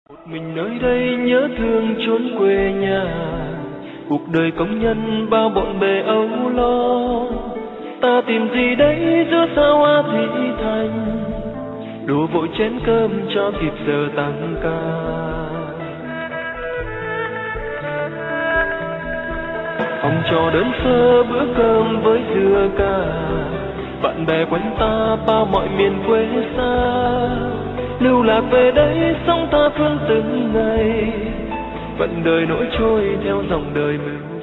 Một mình nơi đây nhớ thương chốn quê nhà, cuộc đời công nhân bao bộn bề âu lo. Ta tìm gì đấy giữa xa hoa thị thành, đổ vội chén cơm cho kịp giờ tăng ca. Phòng trọ đơn sơ bữa cơm với dưa cà, bạn bè quanh ta bao mọi miền quê xa. Lưu lạc về đây sống tha phương từng ngày, vận đời nỗi trôi theo dòng đời mưu.